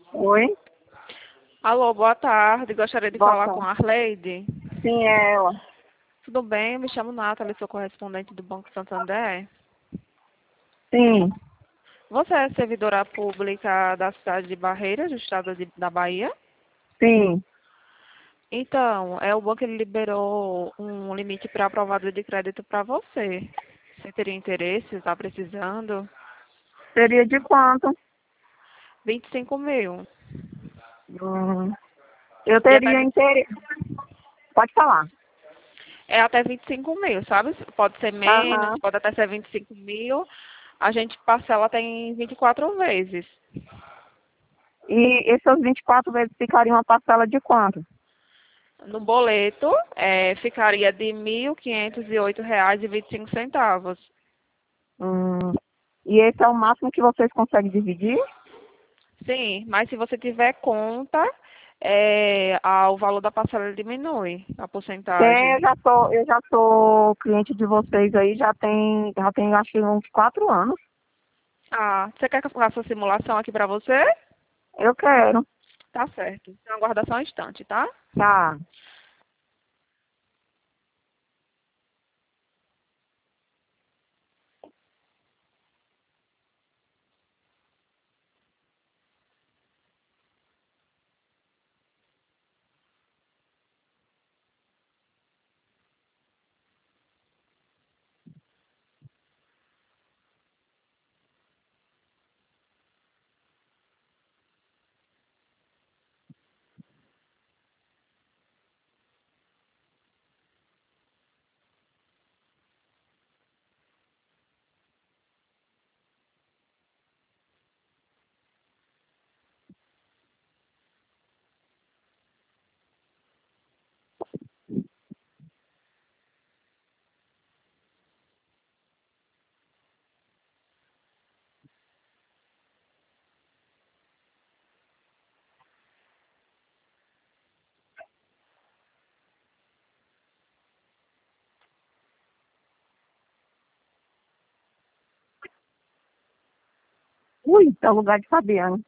Oi? Alô, boa tarde. Gostaria de Boa falar com tarde. a Arleide. Sim, é ela. Tudo bem? Eu me chamo Nathalie, sou correspondente do Banco Santander. Sim, Você é servidora pública da cidade de Barreiras, do estado da Bahia? sim. Então, o banco ele liberou um limite pré-aprovado de crédito para você. Você teria interesse? Está precisando? Seria de quanto? 25 mil. Hum, eu E até teria 20, interesse. Pode falar. é até 25 mil, sabe? Pode ser menos, Aham. pode até ser 25 mil. A gente parcela até em 24 vezes. E essas 24 vezes ficariam uma parcela de quanto? No boleto, ficaria de R$ 1.508,25. Hum, e esse é o máximo que vocês conseguem dividir? Sim, mas se você tiver conta, o valor da parcela diminui, a Tem, porcentagem. eu já sou cliente de vocês aí, já tem acho que uns 4 anos. Ah, você quer que eu faça a simulação aqui para você? Eu quero. Tá certo. Então aguarda só um instante, tá? Tá. Ui, é o lugar de Fabiano.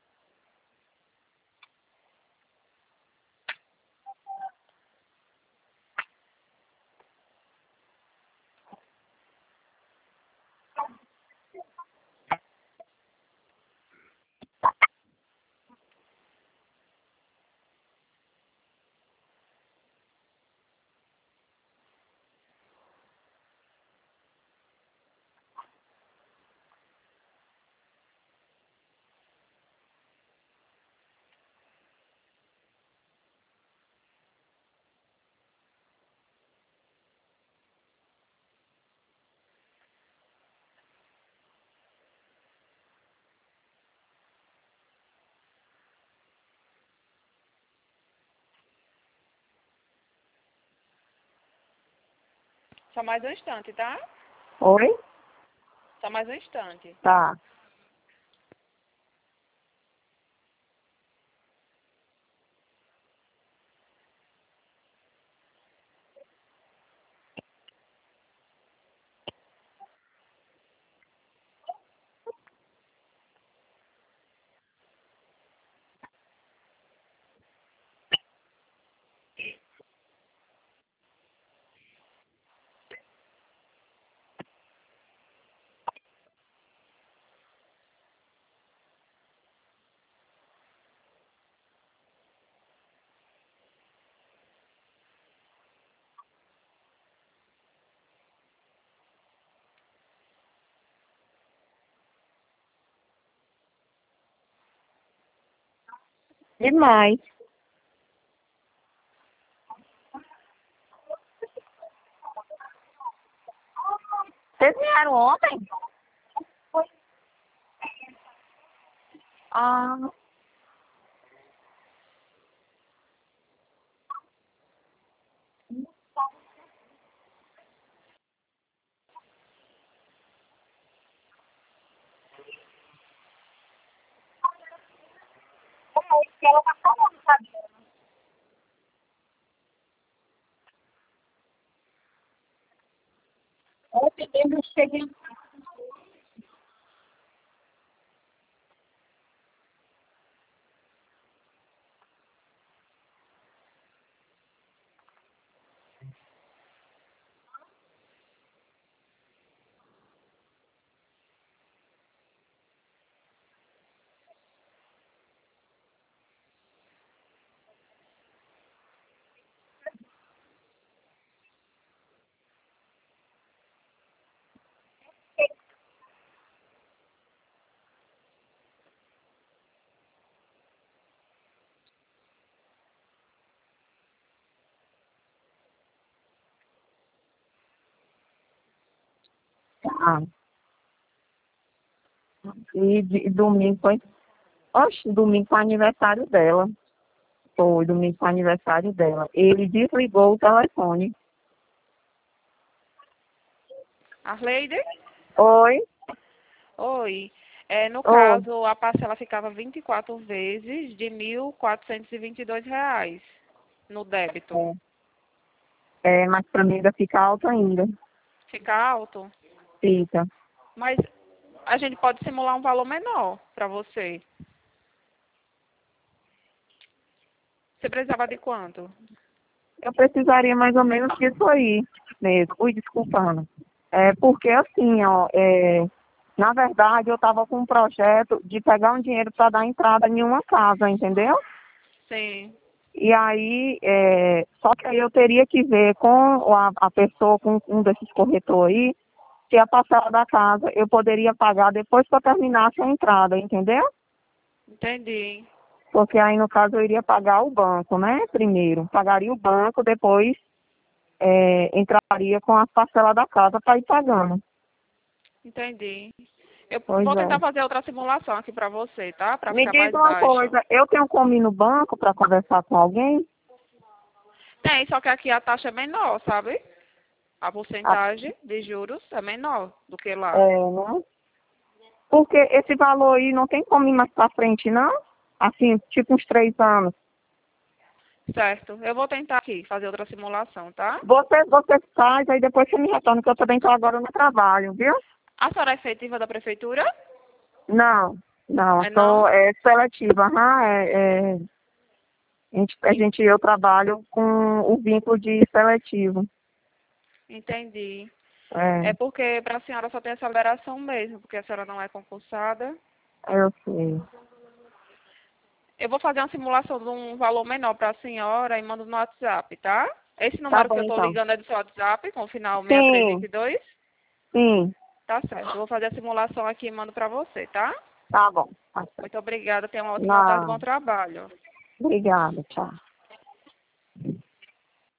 Só mais um instante, tá? Oi? Só mais um instante. Tá. Demais. Vocês vieram ontem? Ah, que ela tá falando, sabe? Ontem mesmo eu cheguei. Ah, e domingo foi. Oxe, domingo foi aniversário dela. Foi, domingo foi aniversário dela. Ele desligou o telefone. Arleide? Oi? Oi. No Oi. caso, a parcela ficava 24 vezes de R$ 1.422 no débito. Mas pra mim ainda fica alto ainda. Fica alto? Fica. Mas a gente pode simular um valor menor para você. Você precisava de quanto? Eu precisaria mais ou menos disso aí mesmo. Ui, desculpando. Porque assim, ó, na verdade eu estava com um projeto de pegar um dinheiro para dar entrada em uma casa, entendeu? Sim. E aí, só que aí eu teria que ver com a pessoa, com um desses corretores aí, se a parcela da casa eu poderia pagar depois que eu terminasse a entrada, entendeu? Entendi. Porque aí, no caso, eu iria pagar o banco, né? Primeiro, pagaria o banco, depois entraria com as parcelas da casa para ir pagando. Entendi. Eu Pois vou tentar é. fazer outra simulação aqui para você, tá? Para Me ficar diz mais uma baixo. coisa, eu tenho como ir no banco para conversar com alguém? Tem, só que aqui a taxa é menor, sabe? A Ah, porcentagem de juros é menor do que lá. né? Porque esse valor aí não tem como ir mais para frente, não? Assim, tipo uns 3 anos. Certo. Eu vou tentar aqui fazer outra simulação, tá? Você faz, aí depois você me retorna, que eu também estou agora no trabalho, viu? A senhora é efetiva da prefeitura? Não, não, eu É não? sou seletiva, aham, eu trabalho com o vínculo de seletivo. Entendi. É É, porque para a senhora só tem essa liberação mesmo, porque a senhora não é concursada. eu sei. Eu vou fazer uma simulação de um valor menor para a senhora e mando no WhatsApp, tá? Esse Tá número que bom, eu estou então. ligando é do seu WhatsApp, com o final Sim, 6322? sim, Tá certo. Eu vou fazer a simulação aqui e mando para você, tá? tá bom. Tá certo. Muito obrigada. Tenha uma ótima tarde e Não, bom trabalho. obrigada, tchau.